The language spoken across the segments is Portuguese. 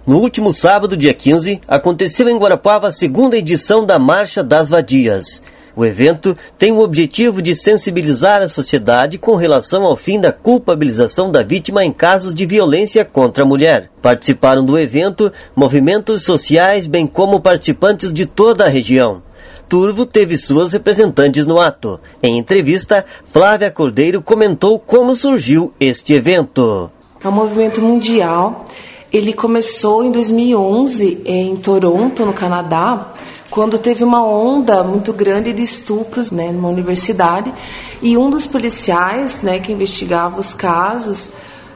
No último sábado, dia 15, aconteceu em Guarapuava a segunda edição da Marcha das Vadias. O evento tem o objetivo de sensibilizar a sociedade com relação ao fim da culpabilização da vítima em casos de violência contra a mulher. Participaram do evento movimentos sociais, bem como participantes de toda a região. Turvo teve suas representantes no ato. Em entrevista, Flávia Cordeiro comentou como surgiu este evento. É um movimento mundial. Ele começou em 2011 em Toronto, no Canadá, quando teve uma onda muito grande de estupros, numa universidade, e um dos policiais, que investigava os casos,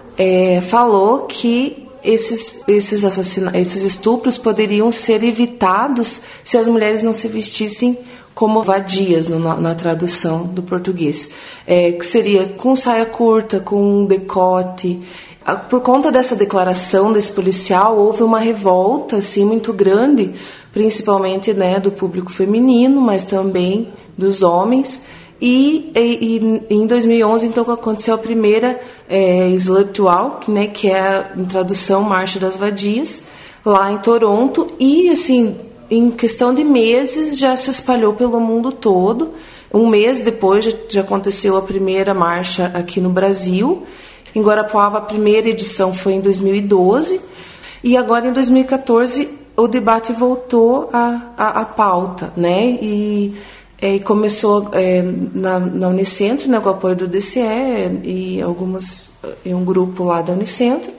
falou que esses estupros poderiam ser evitados se as mulheres não se vestissem como vadias, na tradução do português, que seria com saia curta, com decote. Por conta dessa declaração desse policial, houve uma revolta assim, muito grande, principalmente do público feminino, mas também dos homens. E em 2011, então, aconteceu a primeira Slut Walk, que é, em tradução, Marcha das Vadias, lá em Toronto. E, assim, em questão de meses, já se espalhou pelo mundo todo. Um mês depois, já aconteceu a primeira marcha aqui no Brasil. Em Guarapuava, a primeira edição foi em 2012. E agora, em 2014, o debate voltou à pauta, E começou na Unicentro, com o apoio do DCE e um grupo lá da Unicentro.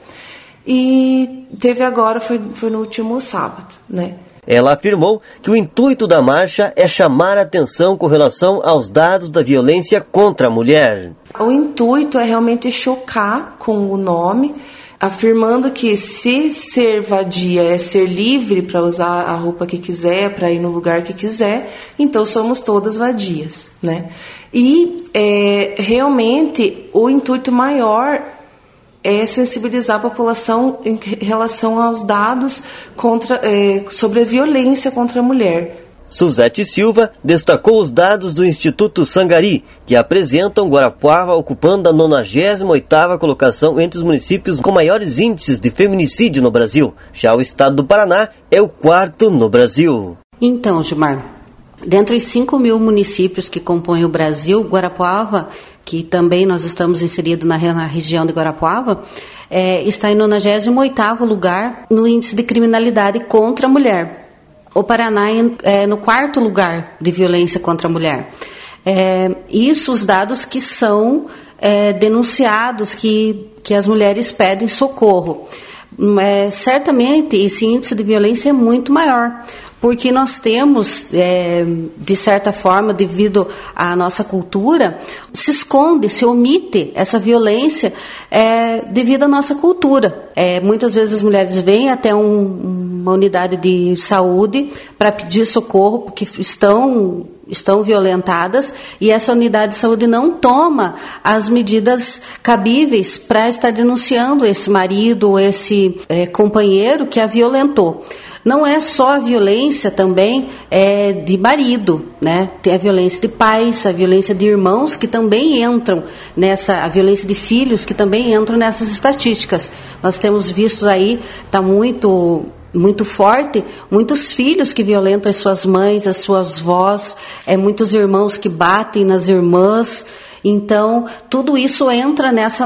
E teve agora, foi no último sábado, Ela afirmou que o intuito da marcha é chamar a atenção com relação aos dados da violência contra a mulher. O intuito é realmente chocar com o nome, afirmando que se ser vadia é ser livre para usar a roupa que quiser, para ir no lugar que quiser, então somos todas vadias, E realmente o intuito maior é sensibilizar a população em relação aos dados sobre a violência contra a mulher. Suzete Silva destacou os dados do Instituto Sangari, que apresentam Guarapuava ocupando a 98ª colocação entre os municípios com maiores índices de feminicídio no Brasil. Já o estado do Paraná é o 4º no Brasil. Então, Gilmar, dentre os 5.000 municípios que compõem o Brasil, Guarapuava, que também nós estamos inseridos na região de Guarapuava, está em 98º lugar no índice de criminalidade contra a mulher. O Paraná é no 4º lugar de violência contra a mulher. Isso os dados que são denunciados, que as mulheres pedem socorro. Certamente esse índice de violência é muito maior, porque nós temos, de certa forma, devido à nossa cultura, se esconde, se omite essa violência devido à nossa cultura. Muitas vezes as mulheres vêm até uma unidade de saúde para pedir socorro, porque estão violentadas, e essa unidade de saúde não toma as medidas cabíveis para estar denunciando esse marido ou esse companheiro que a violentou. Não é só a violência também de marido, Tem a violência de pais, a violência de irmãos que também entram a violência de filhos que também entram nessas estatísticas. Nós temos visto aí, está muito forte, muitos filhos que violentam as suas mães, as suas vós, muitos irmãos que batem nas irmãs. Então, tudo isso entra nessa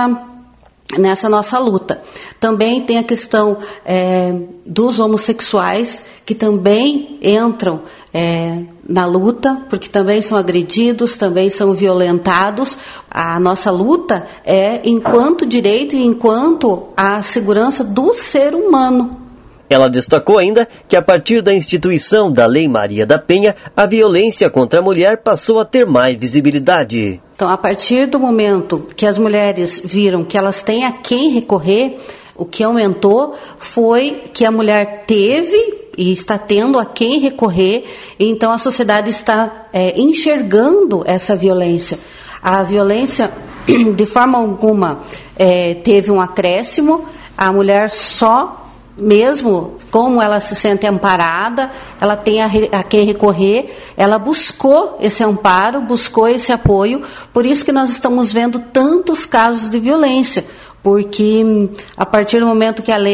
nossa luta. Também tem a questão dos homossexuais, que também entram na luta, porque também são agredidos, também são violentados. A nossa luta é enquanto direito e enquanto a segurança do ser humano. Ela destacou ainda que a partir da instituição da Lei Maria da Penha, a violência contra a mulher passou a ter mais visibilidade. Então, a partir do momento que as mulheres viram que elas têm a quem recorrer, o que aumentou foi que a mulher teve e está tendo a quem recorrer, então a sociedade está enxergando essa violência. A violência, de forma alguma, teve um acréscimo, a mulher só, mesmo como ela se sente amparada, ela tem a quem recorrer, ela buscou esse amparo, buscou esse apoio, por isso que nós estamos vendo tantos casos de violência, porque a partir do momento que a lei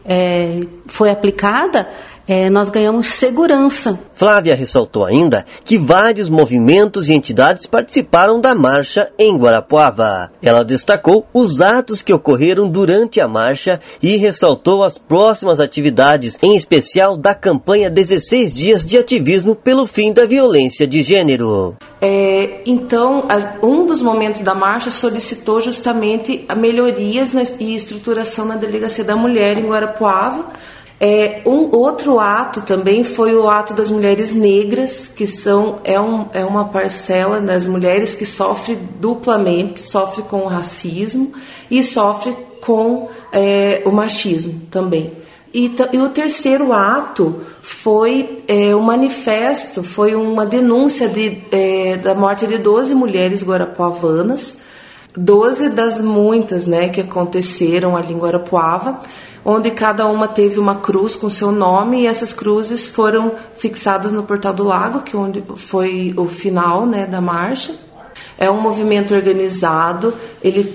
foi aplicada, nós ganhamos segurança. Flávia ressaltou ainda que vários movimentos e entidades participaram da marcha em Guarapuava. Ela destacou os atos que ocorreram durante a marcha e ressaltou as próximas atividades, em especial da campanha 16 dias de ativismo pelo fim da violência de gênero. Então, um dos momentos da marcha solicitou justamente melhorias e estruturação na Delegacia da Mulher em Guarapuava. Um outro ato também foi o ato das mulheres negras, que é uma parcela das mulheres que sofre duplamente, sofre com o racismo e sofre com o machismo também. E o terceiro ato foi um manifesto, foi uma denúncia da morte de 12 mulheres guarapuavanas, 12 das muitas, né, que aconteceram ali em Guarapuava, onde cada uma teve uma cruz com seu nome, e essas cruzes foram fixadas no Portal do Lago, que onde foi o final, né, da marcha. É um movimento organizado, ele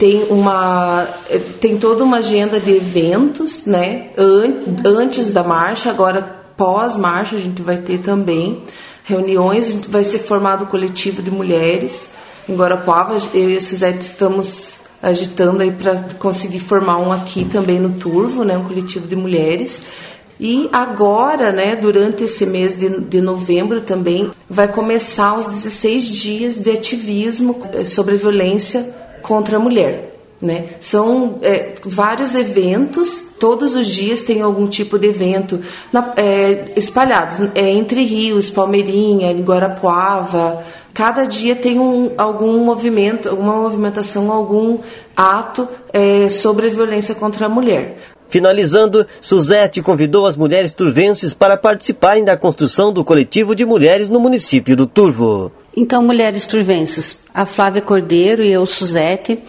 tem toda uma agenda de eventos, né, antes da marcha, agora pós-marcha a gente vai ter também reuniões, a gente vai ser formado um coletivo de mulheres em Guarapuava. Eu e a Suzete estamos agitando aí para conseguir formar um aqui também no Turvo, né, um coletivo de mulheres. E agora, né, durante esse mês de novembro também, vai começar os 16 dias de ativismo sobre a violência contra a mulher. Né? São vários eventos, todos os dias tem algum tipo de evento espalhados entre Rios, Palmeirinha, Guarapuava. Cada dia tem algum movimento, alguma movimentação, algum ato sobre a violência contra a mulher. Finalizando, Suzete convidou as mulheres turvenses para participarem da construção do coletivo de mulheres no município do Turvo. Então, mulheres turvenses, a Flávia Cordeiro e eu, Suzete,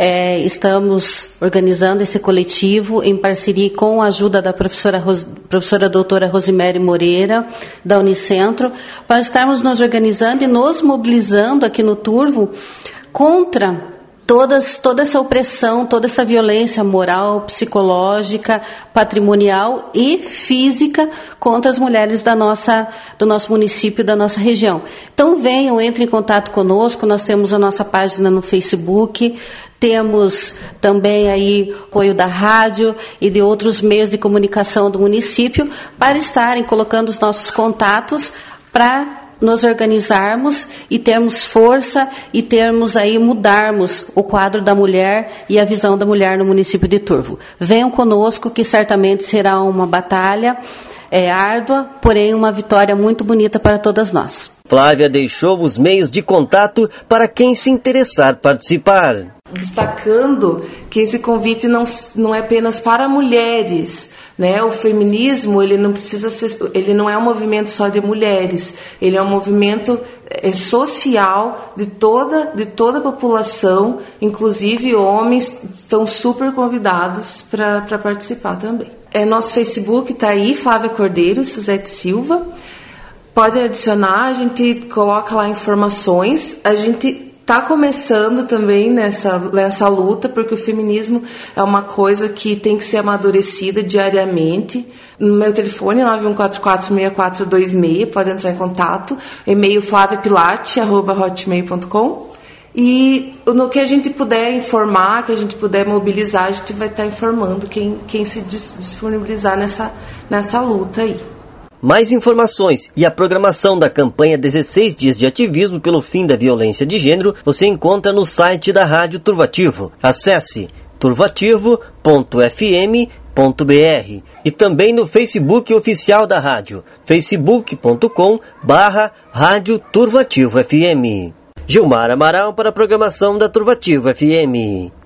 estamos organizando esse coletivo em parceria com a ajuda da professora doutora Rosemary Moreira, da Unicentro, para estarmos nos organizando e nos mobilizando aqui no Turvo contra toda essa opressão, toda essa violência moral, psicológica, patrimonial e física contra as mulheres do nosso município, da nossa região. Então venham, entrem em contato conosco, nós temos a nossa página no Facebook, temos também aí apoio da rádio e de outros meios de comunicação do município para estarem colocando os nossos contatos para nos organizarmos e termos força e mudarmos o quadro da mulher e a visão da mulher no município de Turvo. Venham conosco, que certamente será uma batalha árdua, porém uma vitória muito bonita para todas nós. Flávia deixou os meios de contato para quem se interessar participar. Destacando que esse convite não é apenas para mulheres, né? O feminismo ele não é um movimento só de mulheres, ele é um movimento social de toda a população, inclusive homens estão super convidados para participar também. Nosso Facebook está aí, Flávia Cordeiro, Suzete Silva. Pode adicionar, a gente coloca lá informações, a gente está começando também nessa luta, porque o feminismo é uma coisa que tem que ser amadurecida diariamente. No meu telefone, 91446426, pode entrar em contato. E-mail flaviapilate@hotmail.com. E no que a gente puder informar, que a gente puder mobilizar, a gente vai estar informando quem se disponibilizar nessa luta aí. Mais informações e a programação da campanha 16 dias de ativismo pelo fim da violência de gênero você encontra no site da Rádio Turvativo. Acesse turvativo.fm.br e também no Facebook oficial da rádio, facebook.com/Rádio Turvativo FM. Gilmar Amaral para a programação da Turvativo FM.